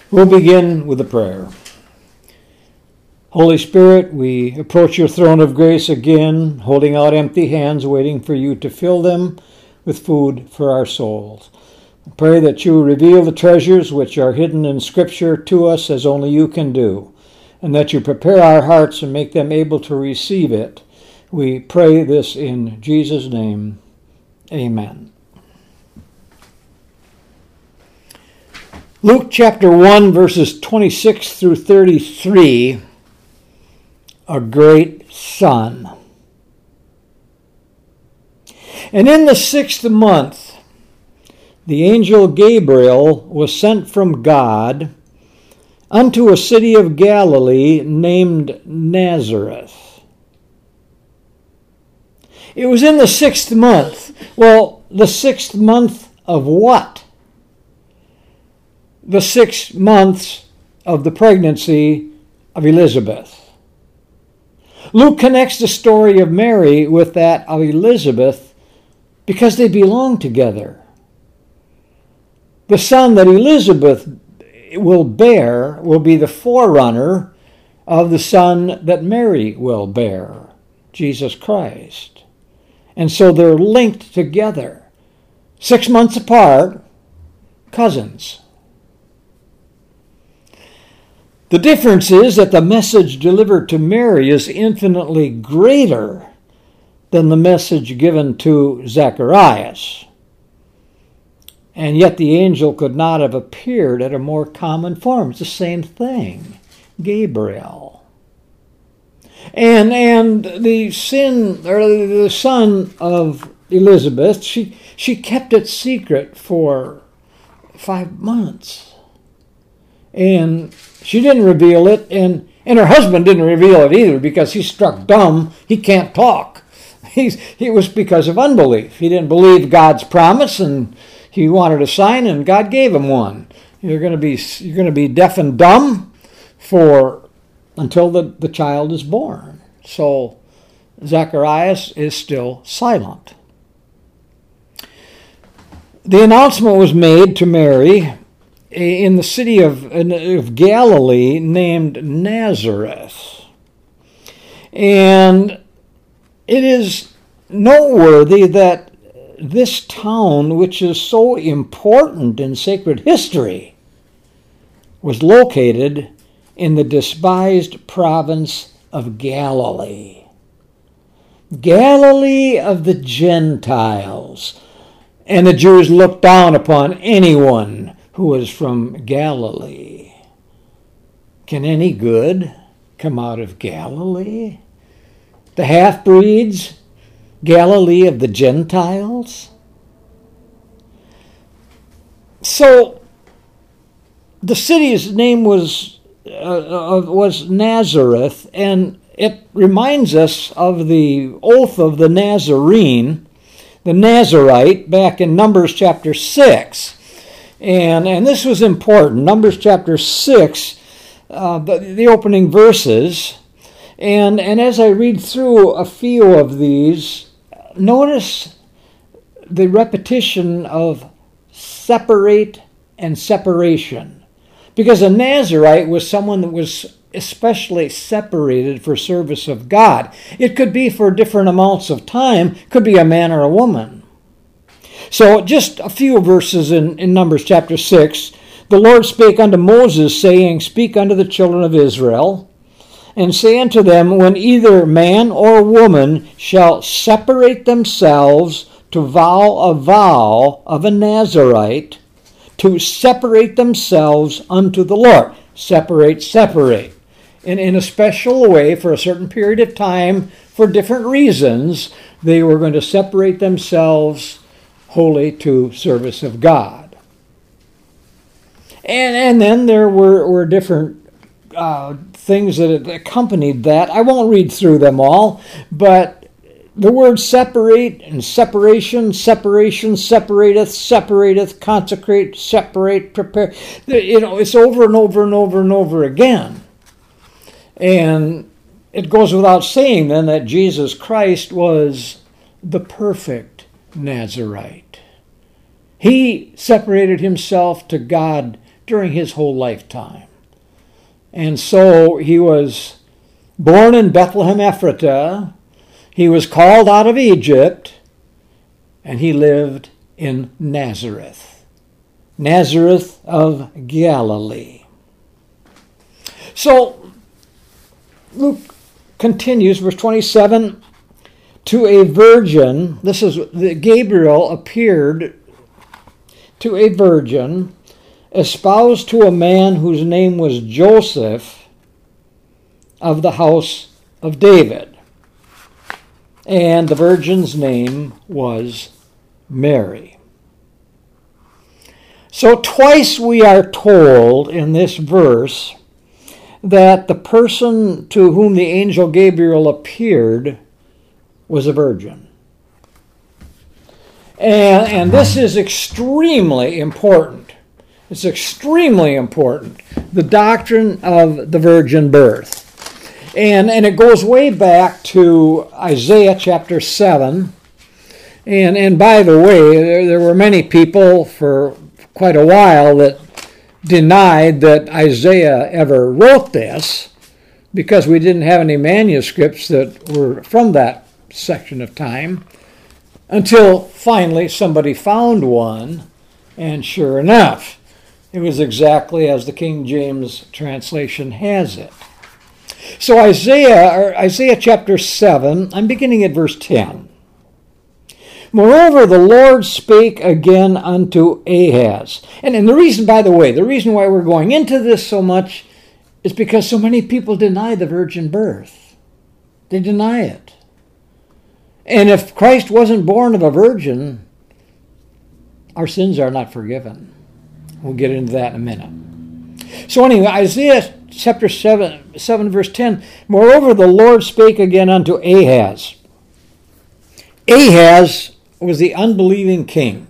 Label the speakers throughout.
Speaker 1: We'll begin with a prayer. Holy Spirit, we approach your throne of grace again, holding out empty hands, waiting for you to fill them with food for our souls. I pray that you reveal the treasures which are hidden in Scripture to us as only you can do, and that you prepare our hearts and make them able to receive it. We pray this in Jesus' name. Amen. Luke chapter 1, verses 26 through 33, a great son. And in the 6th month, the angel Gabriel was sent from God unto a city of Galilee named Nazareth. It was in the 6th month. Well, the 6th month of what? The 6 months of the pregnancy of Elizabeth. Luke connects the story of Mary with that of Elizabeth because they belong together. The son that Elizabeth will bear will be the forerunner of the son that Mary will bear, Jesus Christ. And so they're linked together. 6 months apart, cousins. The difference is that the message delivered to Mary is infinitely greater than the message given to Zacharias. And yet the angel could not have appeared at a more common form. It's the same thing, Gabriel. And the son of Elizabeth, she kept it secret for 5 months. And she didn't reveal it, and her husband didn't reveal it either because he's struck dumb. He can't talk. It was because of unbelief. He didn't believe God's promise, and he wanted a sign, and God gave him one. You're going to be deaf and dumb until the child is born. So Zacharias is still silent. The announcement was made to Mary in the city of Galilee named Nazareth. And it is noteworthy that this town, which is so important in sacred history, was located in the despised province of Galilee. Galilee of the Gentiles. And the Jews looked down upon anyone who was from Galilee. Can any good come out of Galilee? The half-breeds, Galilee of the Gentiles? So the city's name was Nazareth, and it reminds us of the oath of the Nazarene, the Nazarite, back in Numbers chapter 6. And this was important. Numbers chapter 6, the opening verses. And as I read through a few of these, notice the repetition of separate and separation. Because a Nazarite was someone that was especially separated for service of God. It could be for different amounts of time. Could be a man or a woman. So just a few verses in Numbers chapter 6. The Lord spake unto Moses, saying, Speak unto the children of Israel, and say unto them, When either man or woman shall separate themselves to vow a vow of a Nazarite, to separate themselves unto the Lord. Separate. In a special way, for a certain period of time, for different reasons, they were going to separate themselves wholly to service of God. And then there were different things that accompanied that. I won't read through them all, but the word separate and separation separateth, consecrate, separate, prepare. It's over and over and over and over again. And it goes without saying then that Jesus Christ was the perfect Nazarite. He separated himself to God during his whole lifetime. And so he was born in Bethlehem Ephratah. He was called out of Egypt, and he lived in Nazareth. Nazareth of Galilee. So Luke continues, verse 27, to a virgin. This is Gabriel appeared to a virgin, espoused to a man whose name was Joseph, of the house of David. And the virgin's name was Mary. So twice we are told in this verse that the person to whom the angel Gabriel appeared was a virgin. And this is extremely important. It's extremely important, the doctrine of the virgin birth. And it goes way back to Isaiah chapter 7. And by the way, there were many people for quite a while that denied that Isaiah ever wrote this, because we didn't have any manuscripts that were from that section of time, until finally somebody found one, and sure enough, it was exactly as the King James translation has it. So Isaiah chapter 7, I'm beginning at verse 10. Moreover, the Lord spake again unto Ahaz. And the reason, by the way, the reason why we're going into this so much is because so many people deny the virgin birth. They deny it. And if Christ wasn't born of a virgin, our sins are not forgiven. We'll get into that in a minute. So anyway, Isaiah chapter 7 verse 10, Moreover, the Lord spake again unto Ahaz. Ahaz was the unbelieving king.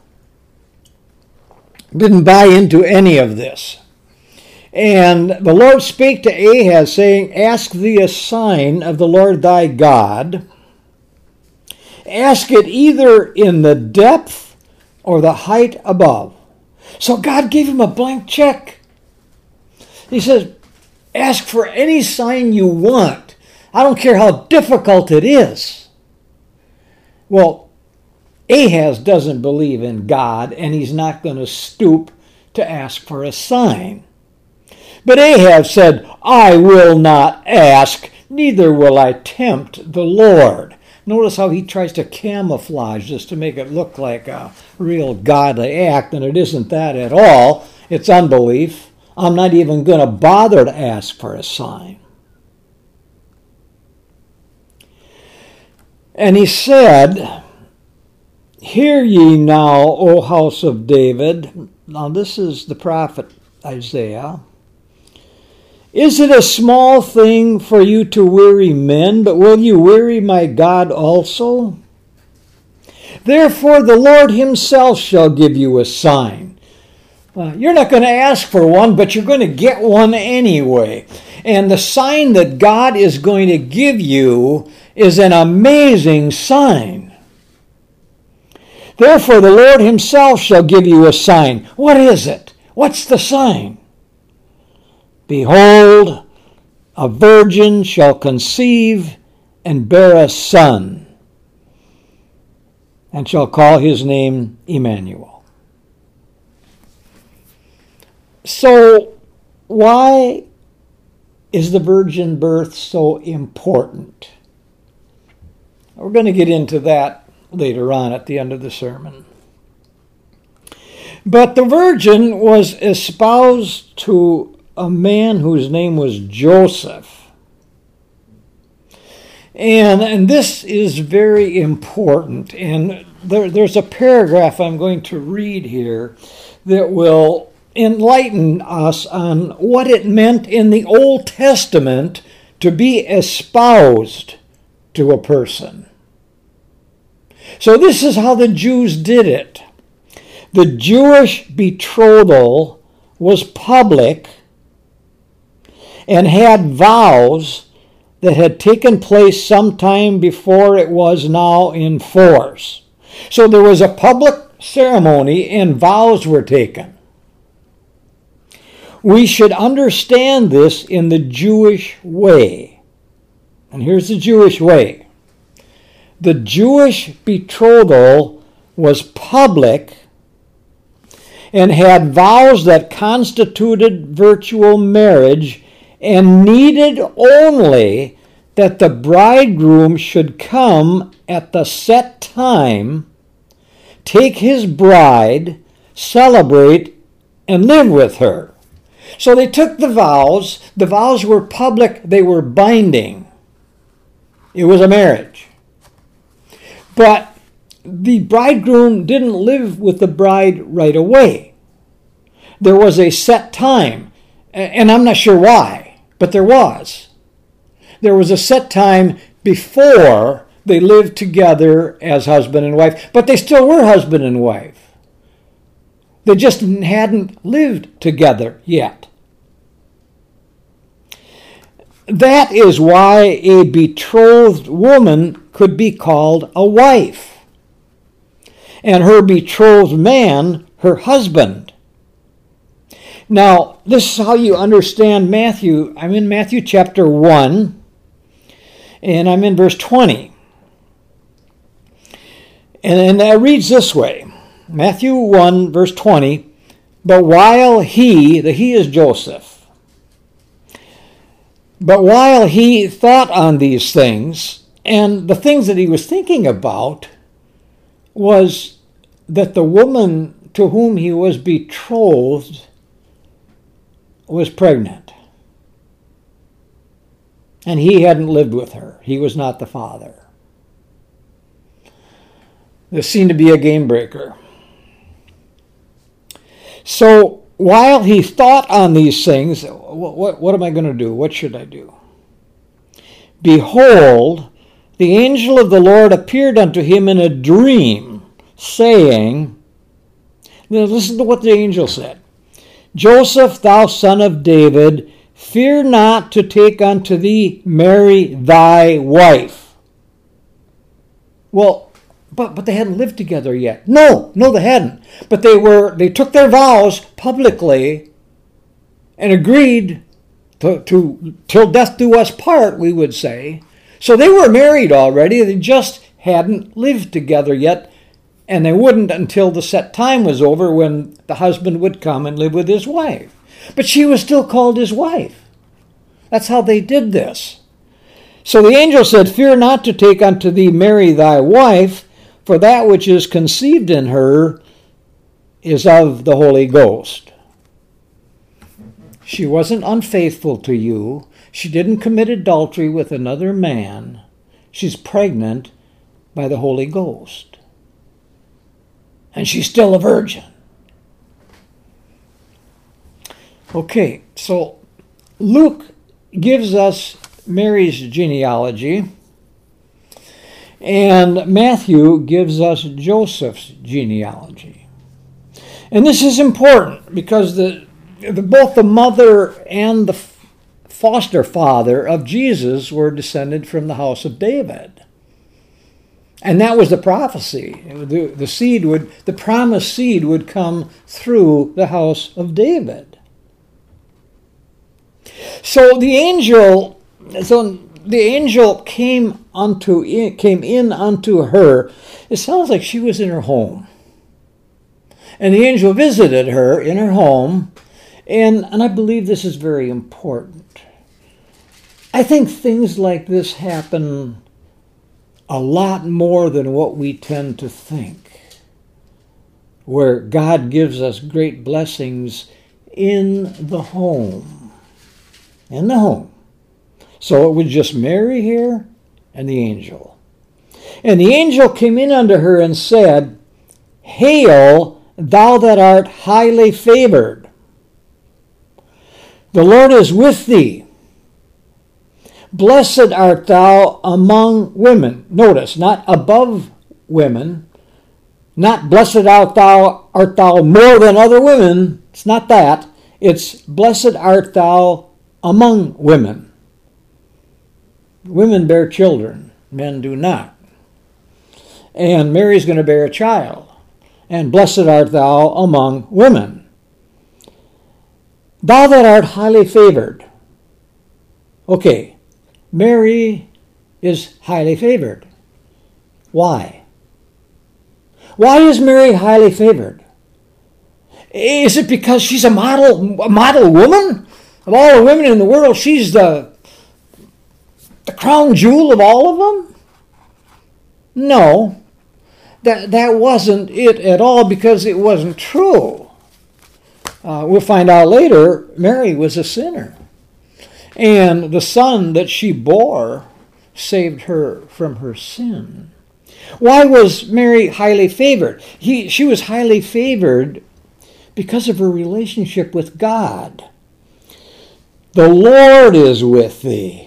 Speaker 1: Didn't buy into any of this. And the Lord spake to Ahaz, saying, Ask thee a sign of the Lord thy God. Ask it either in the depth or the height above. So God gave him a blank check. He says, ask for any sign you want. I don't care how difficult it is. Well, Ahaz doesn't believe in God, and he's not going to stoop to ask for a sign. But Ahaz said, I will not ask, neither will I tempt the Lord. Notice how he tries to camouflage this to make it look like a real godly act, and it isn't that at all. It's unbelief. I'm not even going to bother to ask for a sign. And he said, Hear ye now, O house of David. Now this is the prophet Isaiah. Is it a small thing for you to weary men, but will you weary my God also? Therefore the Lord himself shall give you a sign. You're not going to ask for one, but you're going to get one anyway. And the sign that God is going to give you is an amazing sign. Therefore the Lord himself shall give you a sign. What is it? What's the sign? Behold, a virgin shall conceive and bear a son, and shall call his name Emmanuel. So, why is the virgin birth so important? We're going to get into that later on at the end of the sermon. But the virgin was espoused to a man whose name was Joseph. And this is very important. And there's a paragraph I'm going to read here that will enlighten us on what it meant in the Old Testament to be espoused to a person. So this is how the Jews did it. The Jewish betrothal was public and had vows that had taken place sometime before it was now in force. So there was a public ceremony and vows were taken. we should understand this in the Jewish way. And here's the Jewish way. The Jewish betrothal was public and had vows that constituted virtual marriage and needed only that the bridegroom should come at the set time, take his bride, celebrate, and live with her. So they took the vows. The vows were public. They were binding. It was a marriage. But the bridegroom didn't live with the bride right away. There was a set time, and I'm not sure why, but there was. There was a set time before they lived together as husband and wife, but they still were husband and wife. They just hadn't lived together yet. That is why a betrothed woman could be called a wife, and her betrothed man, her husband. Now, this is how you understand Matthew. I'm in Matthew chapter 1, and I'm in verse 20. And it reads this way. Matthew 1, verse 20. But while he, the he is Joseph, but while he thought on these things, and the things that he was thinking about was that the woman to whom he was betrothed was pregnant. And he hadn't lived with her. He was not the father. This seemed to be a game breaker. So while he thought on these things, what am I going to do? What should I do? Behold, the angel of the Lord appeared unto him in a dream, saying, now listen to what the angel said. Joseph, thou son of David, fear not to take unto thee Mary thy wife. Well, but they hadn't lived together yet. No, they hadn't. But they took their vows publicly and agreed to till death do us part, we would say. So they were married already. They just hadn't lived together yet. And they wouldn't until the set time was over when the husband would come and live with his wife. But she was still called his wife. That's how they did this. So the angel said, fear not to take unto thee Mary thy wife, for that which is conceived in her is of the Holy Ghost. She wasn't unfaithful to you. She didn't commit adultery with another man. She's pregnant by the Holy Ghost. And she's still a virgin. Okay, so Luke gives us Mary's genealogy, and Matthew gives us Joseph's genealogy. And this is important because both the mother and the foster father of Jesus were descended from the house of David. And that was the prophecy. The promised seed would come through the house of David. So the angel came in unto her. It sounds like she was in her home. And the angel visited her in her home. And I believe this is very important. I think things like this happen a lot more than what we tend to think, where God gives us great blessings in the home. In the home. So it was just Mary here and the angel. And the angel came in unto her and said, Hail, thou that art highly favored. The Lord is with thee. Blessed art thou among women. Notice, not above women. Not blessed art thou more than other women. It's not that. It's blessed art thou among women. Women bear children. Men do not. And Mary's going to bear a child. And blessed art thou among women. Thou that art highly favored. Okay, Mary is highly favored. Why? Why is Mary highly favored? Is it because she's a model woman? Of all the women in the world, she's the crown jewel of all of them? No, that wasn't it at all, because it wasn't true. We'll find out later, Mary was a sinner. And the son that she bore saved her from her sin. Why was Mary highly favored? She was highly favored because of her relationship with God. The Lord is with thee.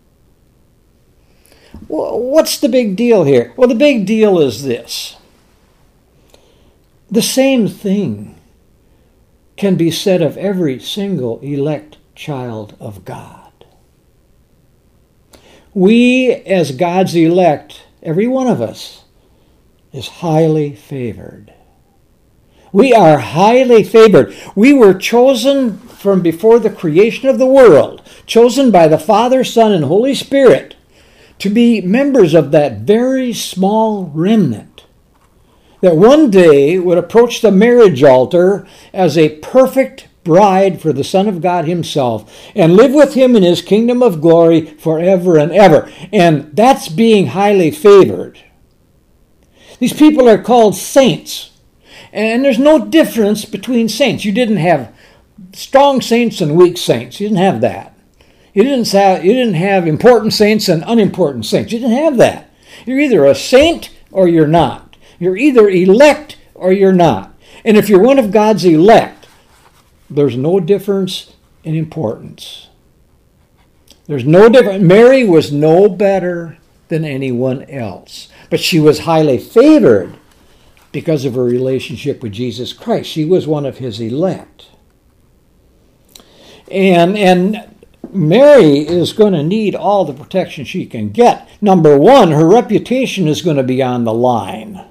Speaker 1: What's the big deal here? Well, the big deal is this. The same thing can be said of every single elect child of God. We, as God's elect, every one of us, is highly favored. We are highly favored. We were chosen from before the creation of the world, chosen by the Father, Son, and Holy Spirit to be members of that very small remnant that one day would approach the marriage altar as a perfect bride for the Son of God himself and live with him in his kingdom of glory forever and ever. And that's being highly favored. These people are called saints. And there's no difference between saints. You didn't have strong saints and weak saints. You didn't have that. You didn't have important saints and unimportant saints. You didn't have that. You're either a saint or you're not. You're either elect or you're not. And if you're one of God's elect, there's no difference in importance. There's no difference. Mary was no better than anyone else. But she was highly favored because of her relationship with Jesus Christ. She was one of his elect. And Mary is going to need all the protection she can get. Number one, her reputation is going to be on the line.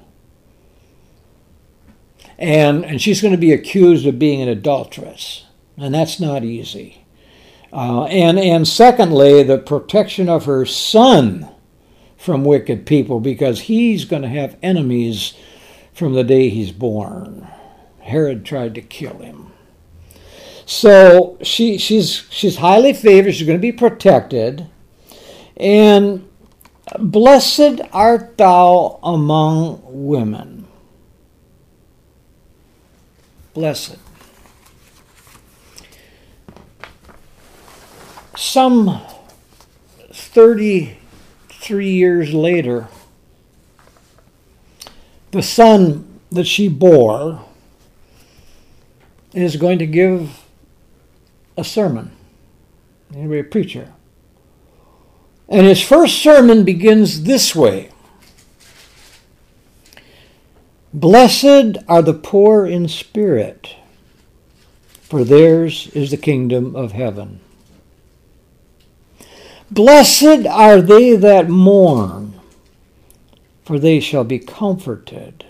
Speaker 1: And she's going to be accused of being an adulteress. And that's not easy. And secondly, the protection of her son from wicked people, because he's going to have enemies from the day he's born. Herod tried to kill him. So she's highly favored. She's going to be protected. And blessed art thou among women. Blessed. Some 33 years later, the son that she bore is going to give a sermon. He'll be a preacher. And his first sermon begins this way. Blessed are the poor in spirit, for theirs is the kingdom of heaven. Blessed are they that mourn, for they shall be comforted.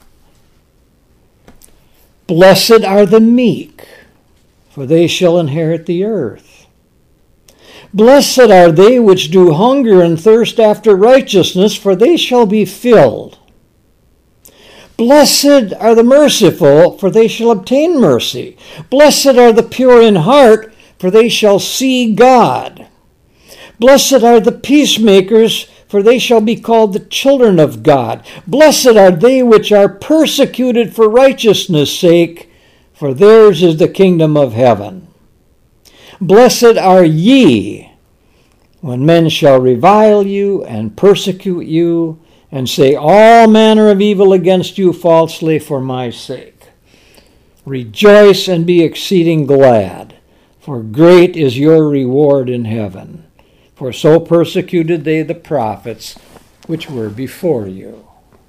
Speaker 1: Blessed are the meek, for they shall inherit the earth. Blessed are they which do hunger and thirst after righteousness, for they shall be filled. Blessed are the merciful, for they shall obtain mercy. Blessed are the pure in heart, for they shall see God. Blessed are the peacemakers, for they shall be called the children of God. Blessed are they which are persecuted for righteousness' sake, for theirs is the kingdom of heaven. Blessed are ye, when men shall revile you and persecute you, and say all manner of evil against you falsely for my sake. Rejoice and be exceeding glad, for great is your reward in heaven. For so persecuted they the prophets which were before you.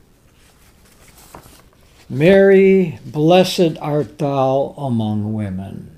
Speaker 1: Mary, blessed art thou among women.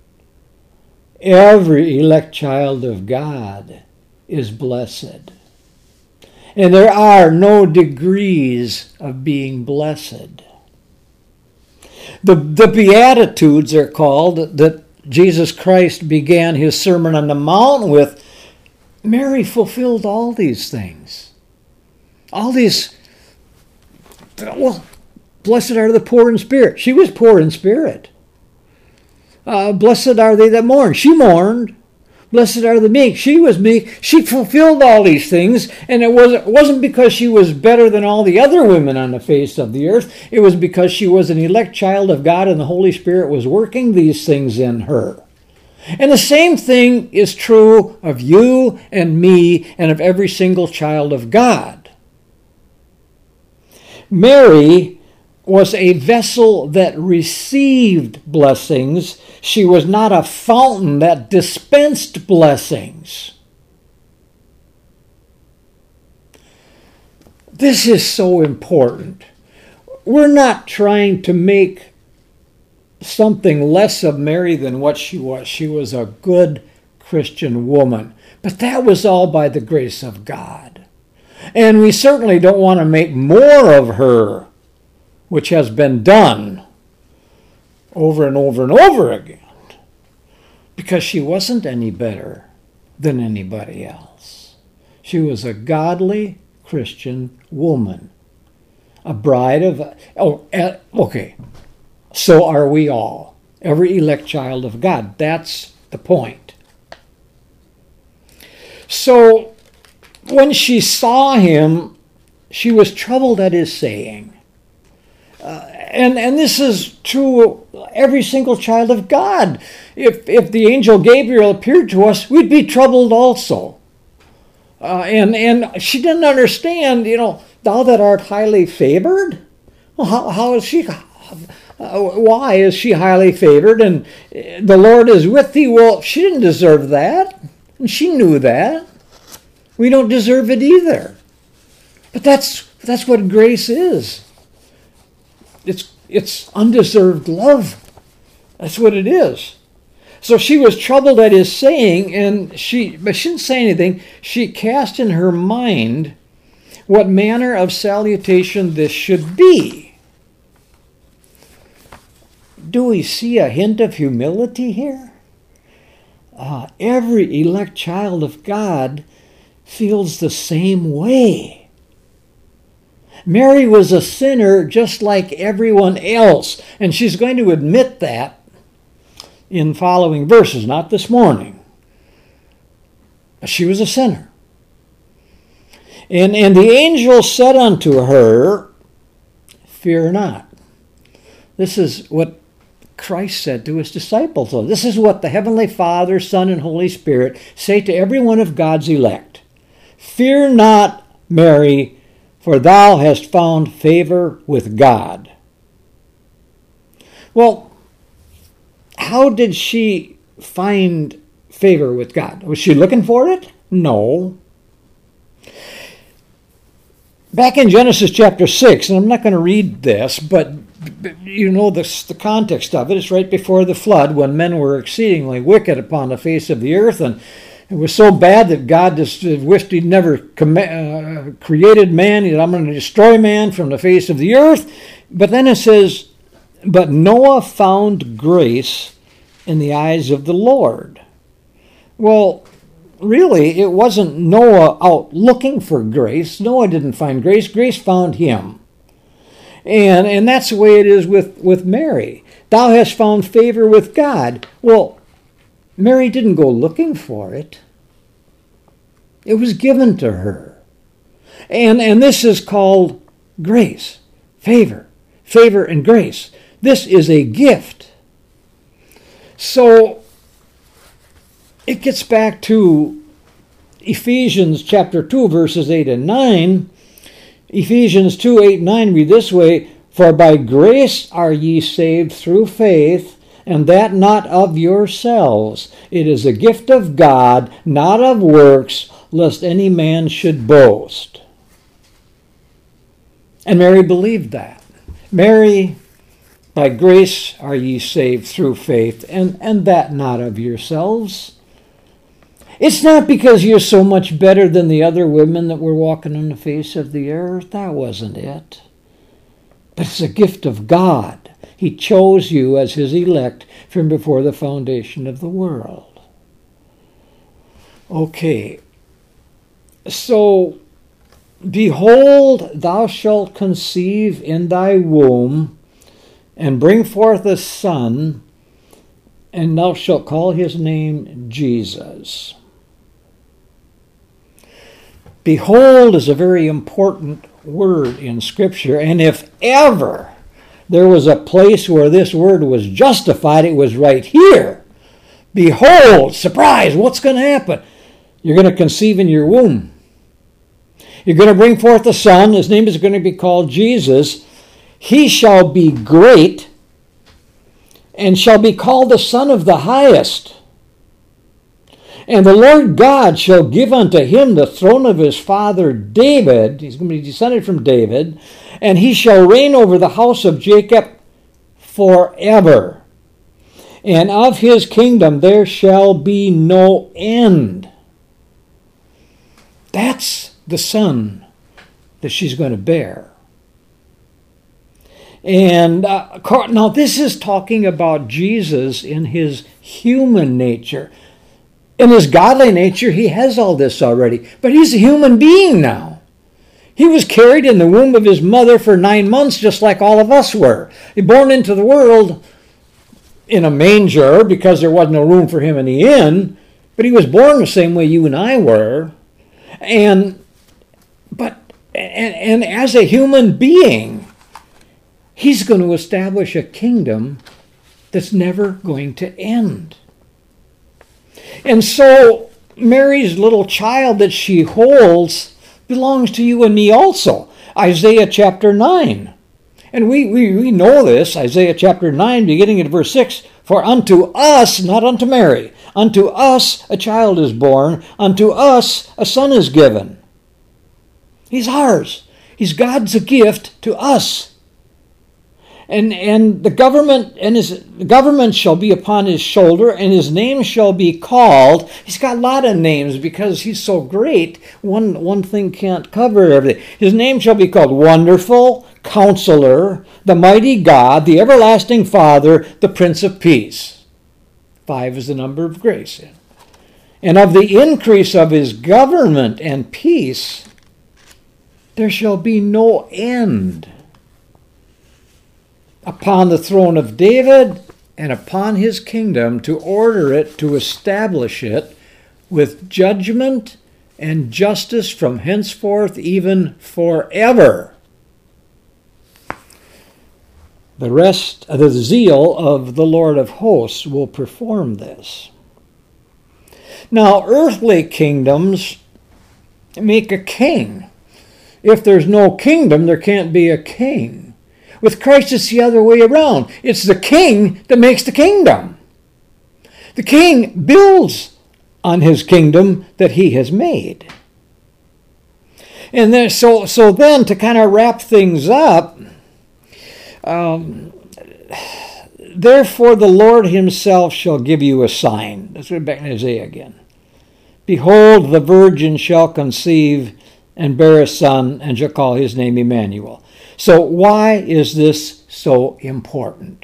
Speaker 1: Every elect child of God is blessed. And there are no degrees of being blessed. The Beatitudes are called that Jesus Christ began his Sermon on the Mount with, Mary fulfilled all these things. All these, well, blessed are the poor in spirit. She was poor in spirit. Blessed are they that mourn. She mourned. Blessed are the meek. She was meek. She fulfilled all these things, and it wasn't because she was better than all the other women on the face of the earth. It was because she was an elect child of God, and the Holy Spirit was working these things in her. And the same thing is true of you and me and of every single child of God. Mary was a vessel that received blessings. She was not a fountain that dispensed blessings. This is so important. We're not trying to make something less of Mary than what she was. She was a good Christian woman. But that was all by the grace of God. And we certainly don't want to make more of her, which has been done over and over and over again, because she wasn't any better than anybody else. She was a godly Christian woman, a bride of, okay, so are we all, every elect child of God. That's the point. So when she saw him, she was troubled at his saying. And this is true of every single child of God. If the angel Gabriel appeared to us, we'd be troubled also. And she didn't understand, thou that art highly favored? Well, how is she? Why is she highly favored? And the Lord is with thee. Well, she didn't deserve that. And she knew that. We don't deserve it either. But that's what grace is. It's undeserved love. That's what it is. So she was troubled at his saying, but she didn't say anything. She cast in her mind what manner of salutation this should be. Do we see a hint of humility here? Every elect child of God feels the same way. Mary was a sinner just like everyone else, and she's going to admit that in following verses, not this morning. But she was a sinner. And the angel said unto her, fear not. This is what Christ said to his disciples. This is what the Heavenly Father, Son, and Holy Spirit say to every one of God's elect. Fear not, Mary, for thou hast found favor with God. Well, how did she find favor with God? Was she looking for it? No. Back in Genesis chapter 6, and I'm not going to read this, but you know the context of it. It's right before the flood, when men were exceedingly wicked upon the face of the earth, and it was so bad that God just wished he'd never created man. He said, I'm going to destroy man from the face of the earth. But then it says, but Noah found grace in the eyes of the Lord. Well, really, it wasn't Noah out looking for grace. Noah didn't find grace. Grace found him. And that's the way it is with Mary. Thou hast found favor with God. Well, Mary didn't go looking for it. It was given to her. And this is called grace, favor and grace. This is a gift. So it gets back to Ephesians chapter 2, verses 8 and 9. Ephesians 2, 8 and 9 read this way, for by grace are ye saved through faith, and that not of yourselves. It is a gift of God, not of works, lest any man should boast. And Mary believed that. Mary, by grace are ye saved through faith, and that not of yourselves. It's not because you're so much better than the other women that were walking on the face of the earth. That wasn't it. But it's a gift of God. He chose you as his elect from before the foundation of the world. Okay. So, behold, thou shalt conceive in thy womb, and bring forth a son, and thou shalt call his name Jesus. Behold is a very important word in Scripture, and if ever there was a place where this word was justified, it was right here. Behold, surprise, what's going to happen? You're going to conceive in your womb. You're going to bring forth a son. His name is going to be called Jesus. He shall be great and shall be called the Son of the Highest. And the Lord God shall give unto him the throne of his father David. He's going to be descended from David. And he shall reign over the house of Jacob forever. And of his kingdom there shall be no end. That's the son that she's going to bear. And now this is talking about Jesus in his human nature. In his godly nature, he has all this already. But he's a human being now. He was carried in the womb of his mother for 9 months, just like all of us were. He born into the world in a manger because there wasn't no room for him in the inn. But he was born the same way you and I were. And as a human being, he's going to establish a kingdom that's never going to end. And so Mary's little child that she holds belongs to you and me also. Isaiah chapter 9. And we know this, Isaiah chapter 9, beginning at verse 6. For unto us, not unto Mary, unto us a child is born, unto us a son is given. He's ours. He's God's gift to us. And the government shall be upon his shoulder, and his name shall be called. He's got a lot of names because he's so great. One thing can't cover everything. His name shall be called Wonderful, Counselor, the Mighty God, the Everlasting Father, the Prince of Peace. 5 is the number of grace. And of the increase of his government and peace, there shall be no end. Upon the throne of David and upon his kingdom, to order it, to establish it with judgment and justice from henceforth even forever. The rest of the zeal of the Lord of hosts will perform this. Now, earthly kingdoms make a king. If there's no kingdom, there can't be a king. With Christ, it's the other way around. It's the king that makes the kingdom. The king builds on his kingdom that he has made. And then, so then, to kind of wrap things up, therefore the Lord himself shall give you a sign. Let's go back to Isaiah again. Behold, the virgin shall conceive and bear a son, and shall call his name Emmanuel. So why is this so important?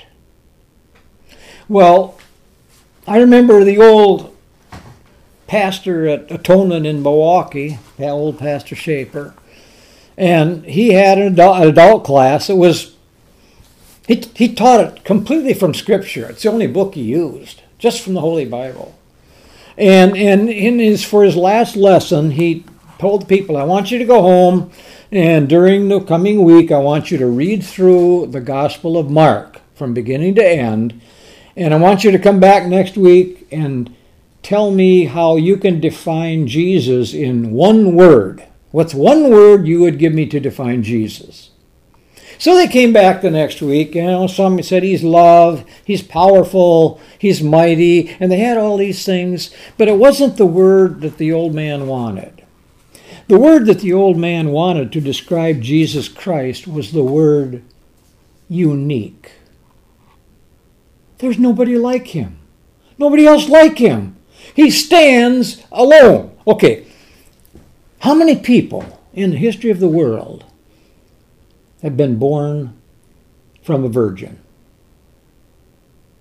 Speaker 1: Well, I remember the old pastor at Atonement in Milwaukee, that old Pastor Shaper, and he had an adult class. It was he taught it completely from Scripture. It's the only book he used, just from the Holy Bible. And for his last lesson, he told the people, I want you to go home, and during the coming week, I want you to read through the Gospel of Mark from beginning to end, and I want you to come back next week and tell me how you can define Jesus in one word. What's one word you would give me to define Jesus? So they came back the next week, and some said he's love, he's powerful, he's mighty, and they had all these things, but it wasn't the word that the old man wanted. The word that the old man wanted to describe Jesus Christ was the word unique. There's nobody like him. Nobody else like him. He stands alone. Okay, how many people in the history of the world have been born from a virgin?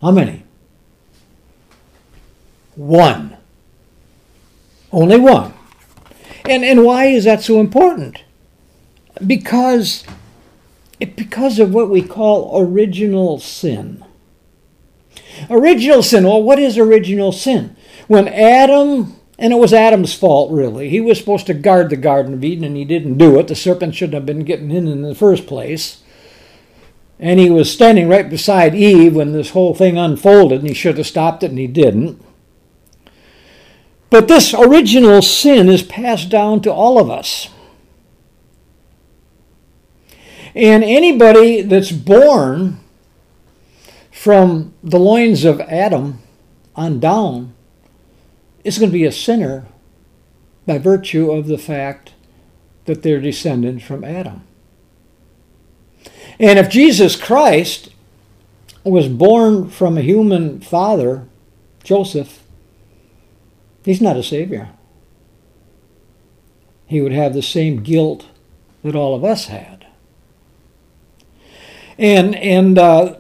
Speaker 1: How many? One. Only one. And why is that so important? Because of what we call original sin. Original sin. Well, what is original sin? When Adam, and it was Adam's fault really, he was supposed to guard the Garden of Eden and he didn't do it. The serpent shouldn't have been getting in the first place. And he was standing right beside Eve when this whole thing unfolded, and he should have stopped it and he didn't. But this original sin is passed down to all of us. And anybody that's born from the loins of Adam on down is going to be a sinner by virtue of the fact that they're descended from Adam. And if Jesus Christ was born from a human father, Joseph, he's not a savior. He would have the same guilt that all of us had. And in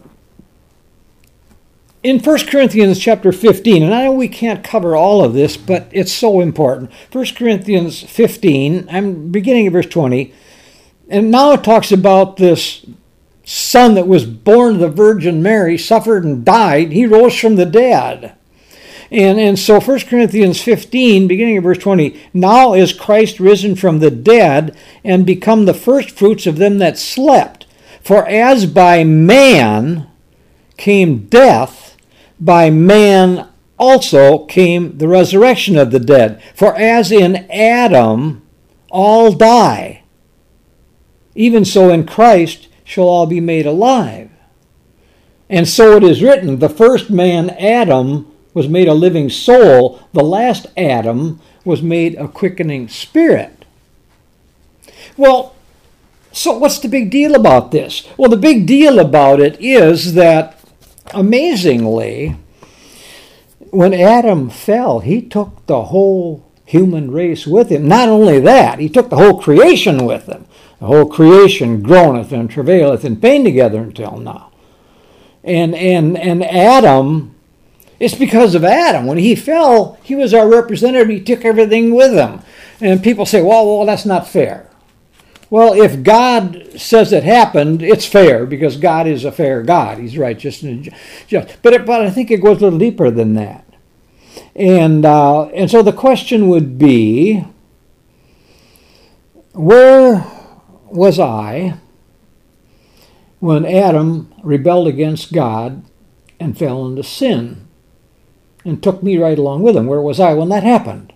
Speaker 1: 1 Corinthians chapter 15, and I know we can't cover all of this, but it's so important. 1 Corinthians 15, I'm beginning at verse 20, and now it talks about this son that was born of the Virgin Mary, suffered and died. He rose from the dead. And so 1 Corinthians 15, beginning of verse 20, now is Christ risen from the dead and become the first fruits of them that slept. For as by man came death, by man also came the resurrection of the dead. For as in Adam all die, even so in Christ shall all be made alive. And so it is written, the first man, Adam, was made a living soul. The last Adam was made a quickening spirit. Well, so what's the big deal about this? Well, the big deal about it is that, amazingly, when Adam fell, he took the whole human race with him. Not only that, he took the whole creation with him. The whole creation groaneth and travaileth in pain together until now. And Adam, it's because of Adam. When he fell, he was our representative. He took everything with him. And people say, well, that's not fair. Well, if God says it happened, it's fair because God is a fair God. He's righteous and just. But I think it goes a little deeper than that. And so the question would be, where was I when Adam rebelled against God and fell into sin and took me right along with him? Where was I when that happened?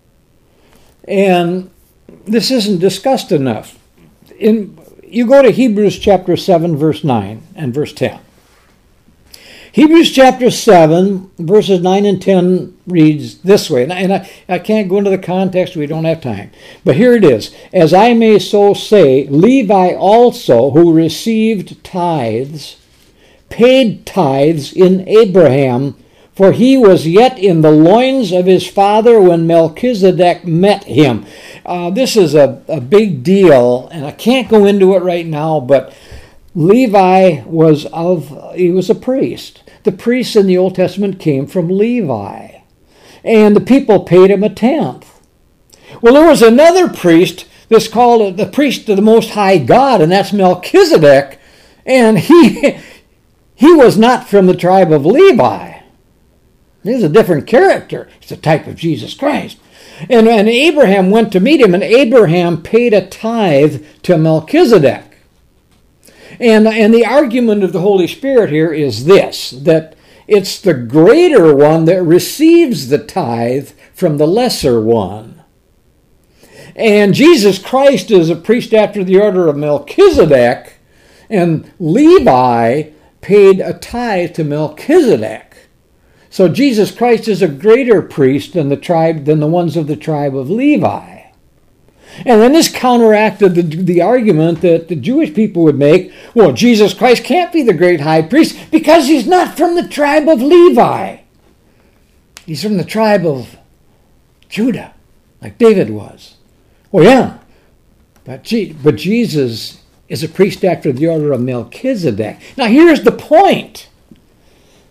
Speaker 1: And this isn't discussed enough. You go to Hebrews chapter 7, verse 9 and verse 10. Hebrews chapter 7, verses 9 and 10 reads this way. And I can't go into the context, we don't have time. But here it is. As I may so say, Levi also, who received tithes, paid tithes in Abraham, for he was yet in the loins of his father when Melchizedek met him. This is a big deal, and I can't go into it right now, but Levi was a priest. The priests in the Old Testament came from Levi, and the people paid him a tenth. Well, there was another priest that's called the priest of the Most High God, and that's Melchizedek, and he was not from the tribe of Levi. He's a different character. He's a type of Jesus Christ. And Abraham went to meet him, and Abraham paid a tithe to Melchizedek. And the argument of the Holy Spirit here is this, that it's the greater one that receives the tithe from the lesser one. And Jesus Christ is a priest after the order of Melchizedek, and Levi paid a tithe to Melchizedek. So Jesus Christ is a greater priest than the ones of the tribe of Levi. And then this counteracted the argument that the Jewish people would make, well, Jesus Christ can't be the great high priest because he's not from the tribe of Levi. He's from the tribe of Judah, like David was. Well, yeah, but Jesus is a priest after the order of Melchizedek. Now here's the point.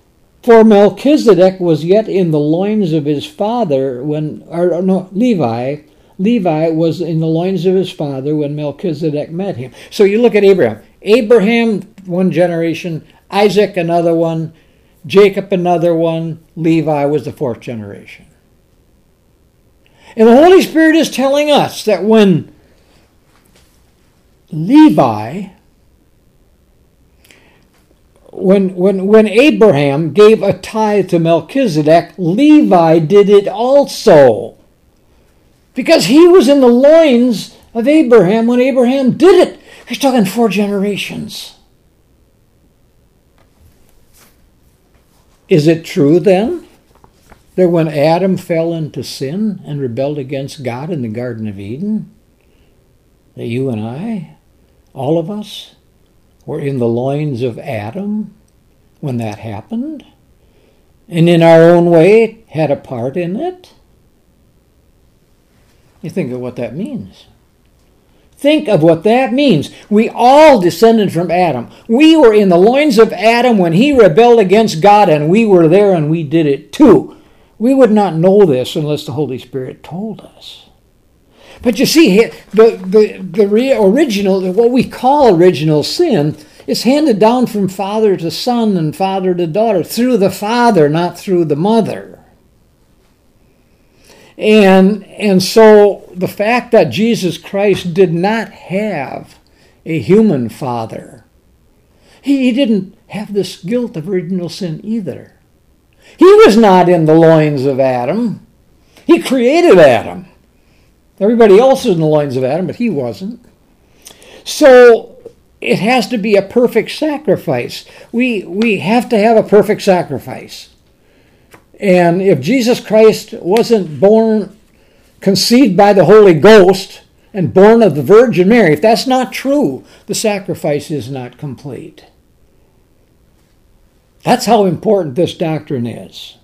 Speaker 1: For Melchizedek was yet in the loins of his father Levi. Levi was in the loins of his father when Melchizedek met him. So you look at Abraham. Abraham, one generation. Isaac, another one. Jacob, another one. Levi was the fourth generation. And the Holy Spirit is telling us that when Levi, when Abraham gave a tithe to Melchizedek, Levi did it also. Because he was in the loins of Abraham when Abraham did it. He's talking 4 generations. Is it true then that when Adam fell into sin and rebelled against God in the Garden of Eden, that you and I, all of us, were in the loins of Adam when that happened, and in our own way had a part in it? You think of what that means. Think of what that means. We all descended from Adam. We were in the loins of Adam when he rebelled against God, and we were there and we did it too. We would not know this unless the Holy Spirit told us. But you see, the original, what we call original sin, is handed down from father to son and father to daughter, through the father, not through the mother. And so the fact that Jesus Christ did not have a human father, he didn't have this guilt of original sin either. He was not in the loins of Adam. He created Adam. Everybody else is in the loins of Adam, but he wasn't. So it has to be a perfect sacrifice. We have to have a perfect sacrifice. And if Jesus Christ wasn't born, conceived by the Holy Ghost, and born of the Virgin Mary, if that's not true, the sacrifice is not complete. That's how important this doctrine is.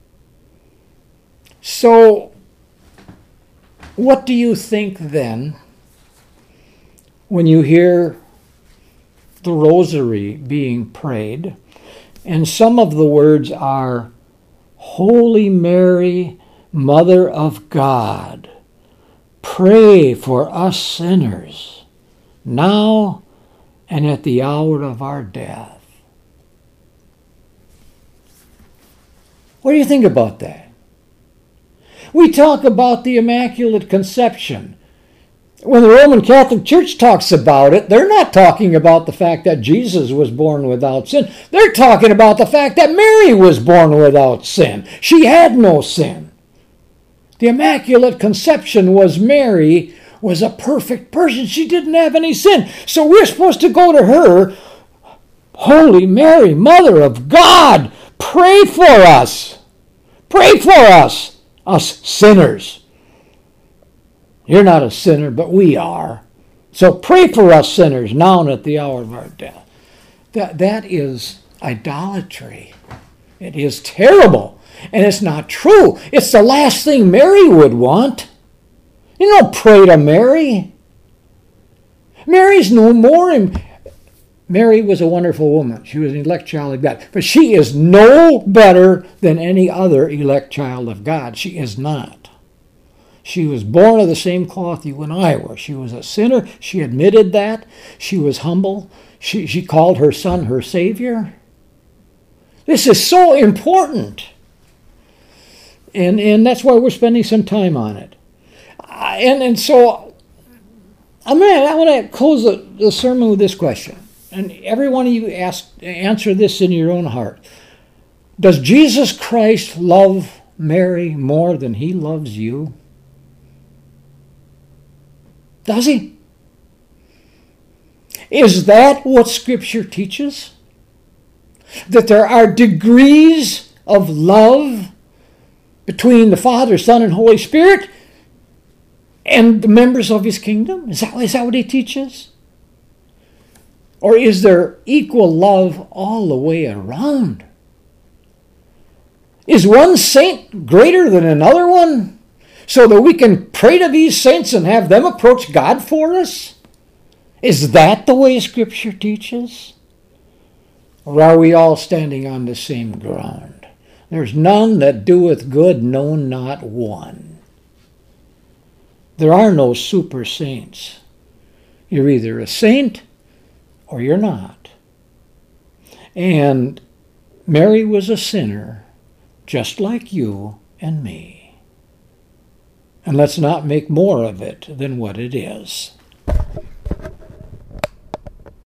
Speaker 1: So, what do you think then when you hear the rosary being prayed, and some of the words are, Holy Mary, Mother of God, pray for us sinners, now and at the hour of our death. What do you think about that? We talk about the Immaculate Conception. When the Roman Catholic Church talks about it, they're not talking about the fact that Jesus was born without sin. They're talking about the fact that Mary was born without sin. She had no sin. The Immaculate Conception was Mary was a perfect person. She didn't have any sin. So we're supposed to go to her, Holy Mary, Mother of God, pray for us. Pray for us sinners. You're not a sinner, but we are. So pray for us sinners now and at the hour of our death. That is idolatry. It is terrible. And it's not true. It's the last thing Mary would want. You don't pray to Mary. Mary's no more. Mary was a wonderful woman. She was an elect child of God. But she is no better than any other elect child of God. She is not. She was born of the same cloth you and I were. She was a sinner. She admitted that. She was humble. She called her son her Savior. This is so important. And that's why we're spending some time on it. And so I want to close the sermon with this question. And every one of you answer this in your own heart. Does Jesus Christ love Mary more than he loves you? Does he? Is that what Scripture teaches? That there are degrees of love between the Father, Son, and Holy Spirit and the members of his kingdom? Is that what he teaches? Or is there equal love all the way around? Is one saint greater than another one so that we can pray to these saints and have them approach God for us? Is that the way Scripture teaches? Or are we all standing on the same ground? There's none that doeth good, no, not one. There are no super saints. You're either a saint or you're not. And Mary was a sinner, just like you and me. And let's not make more of it than what it is.